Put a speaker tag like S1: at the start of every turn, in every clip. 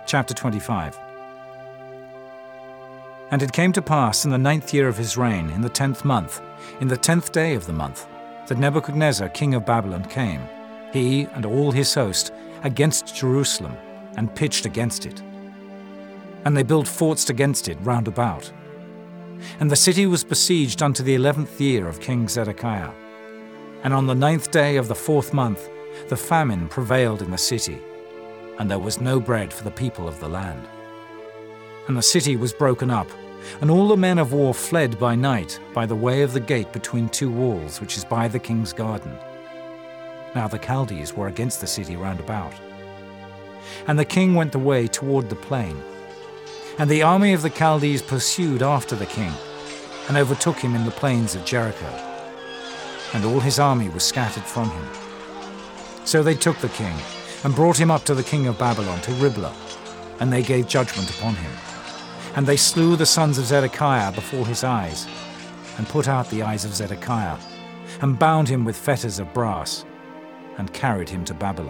S1: Chapter 25. And it came to pass in the 9th year of his reign, in the 10th month, in the 10th day of the month, that Nebuchadnezzar king of Babylon came, he and all his host, against Jerusalem, and pitched against it. And they built forts against it round about. And the city was besieged unto the 11th year of King Zedekiah. And on the 9th day of the 4th month, the famine prevailed in the city, and there was no bread for the people of the land. And the city was broken up, and all the men of war fled by night by the way of the gate between two walls, which is by the king's garden. Now the Chaldees were against the city round about. And the king went away toward the plain. And the army of the Chaldees pursued after the king, and overtook him in the plains of Jericho. And all his army was scattered from him. So they took the king, and brought him up to the king of Babylon, to Riblah, and they gave judgment upon him. And they slew the sons of Zedekiah before his eyes, and put out the eyes of Zedekiah, and bound him with fetters of brass, and carried him to Babylon.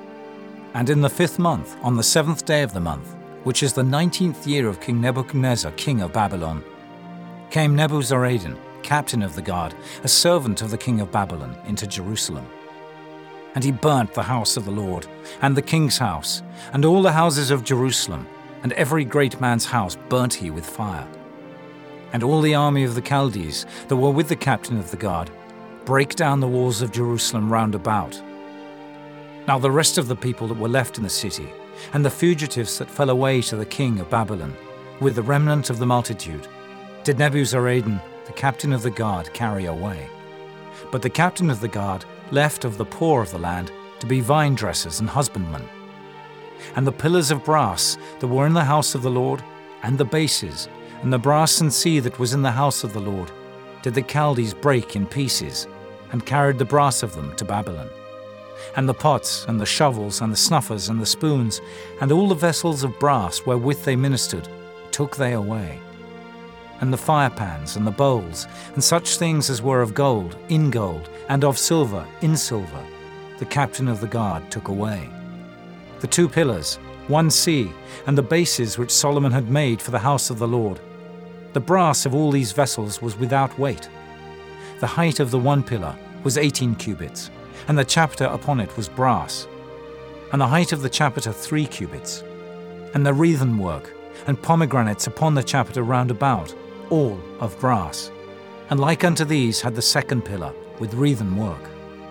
S1: And in the 5th month, on the 7th day of the month, which is the 19th year of King Nebuchadnezzar, king of Babylon, came Nebuzaradan, captain of the guard, a servant of the king of Babylon, into Jerusalem. And he burnt the house of the Lord, and the king's house, and all the houses of Jerusalem, and every great man's house burnt he with fire. And all the army of the Chaldees that were with the captain of the guard brake down the walls of Jerusalem round about. Now the rest of the people that were left in the city, and the fugitives that fell away to the king of Babylon, with the remnant of the multitude, did Nebuzaradan, the captain of the guard, carry away. But the captain of the guard left of the poor of the land to be vine dressers and husbandmen. And the pillars of brass that were in the house of the Lord, and the bases, and the brass and sea that was in the house of the Lord, did the Chaldees break in pieces, and carried the brass of them to Babylon. And the pots, and the shovels, and the snuffers, and the spoons, and all the vessels of brass wherewith they ministered, took they away. And the firepans, and the bowls, and such things as were of gold, in gold, and of silver, in silver, the captain of the guard took away. The 2 pillars, 1 sea, and the bases which Solomon had made for the house of the Lord. The brass of all these vessels was without weight. The height of the 1 pillar was 18 cubits, and the chapiter upon it was brass, and the height of the chapiter 3 cubits, and the wreathen work, and pomegranates upon the chapiter round about, all of brass. And like unto these had the 2nd pillar, with wreathen work.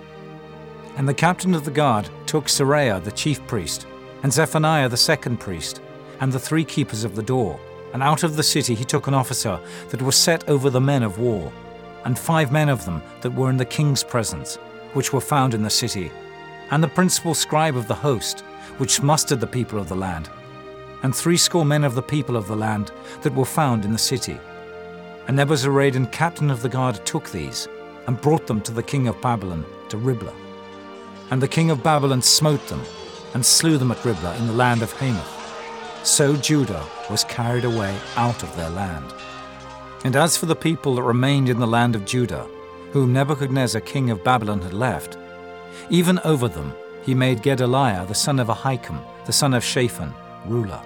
S1: And the captain of the guard took Seraiah the chief priest, and Zephaniah the 2nd priest, and the 3 keepers of the door, and out of the city he took an officer that was set over the men of war, and 5 men of them that were in the king's presence, which were found in the city, and the principal scribe of the host, which mustered the people of the land, and 60 men of the people of the land that were found in the city. And Nebuzaradan captain of the guard took these, and brought them to the king of Babylon, to Riblah. And the king of Babylon smote them, and slew them at Riblah in the land of Hamath. So Judah was carried away out of their land. And as for the people that remained in the land of Judah, whom Nebuchadnezzar king of Babylon had left, even over them he made Gedaliah the son of Ahikam, the son of Shaphan, ruler.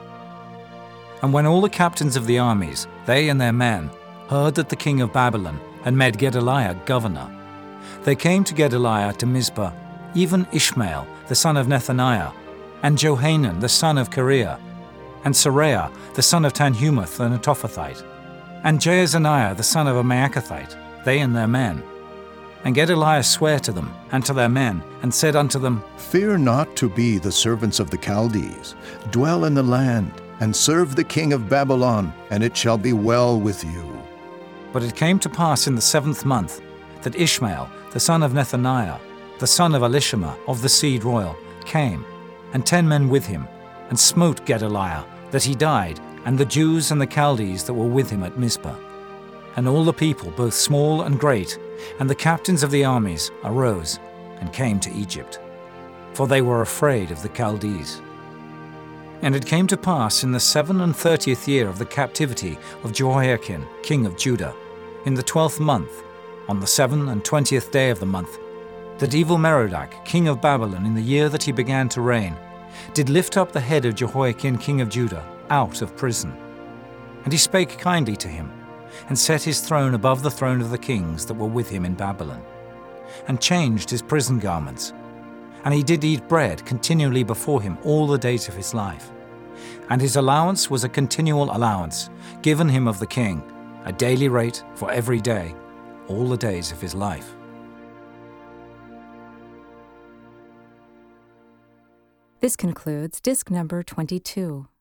S1: And when all the captains of the armies, they and their men, heard that the king of Babylon had made Gedaliah governor, they came to Gedaliah to Mizpah, even Ishmael the son of Nethaniah, and Johanan the son of Kareah, and Seraiah the son of Tanhumath the Netophathite, and Jaazaniah the son of a Maacathite, they and their men. And Gedaliah sware to them and to their men, and said unto them,
S2: Fear not to be the servants of the Chaldees. Dwell in the land, and serve the king of Babylon, and it shall be well with you.
S1: But it came to pass in the 7th month, that Ishmael the son of Nethaniah, the son of Elishama of the seed royal, came, and 10 men with him, and smote Gedaliah, that he died, and the Jews and the Chaldees that were with him at Mizpah. And all the people, both small and great, and the captains of the armies, arose and came to Egypt, for they were afraid of the Chaldees. And it came to pass in the 37th year of the captivity of Jehoiakim, king of Judah, in the 12th month, on the 27th day of the month, that Evil-Merodach, king of Babylon, in the year that he began to reign, did lift up the head of Jehoiakim king of Judah out of prison. And he spake kindly to him, and set his throne above the throne of the kings that were with him in Babylon, and changed his prison garments. And he did eat bread continually before him all the days of his life. And his allowance was a continual allowance, given him of the king, a daily rate for every day, all the days of his life.
S3: This concludes disc number 22.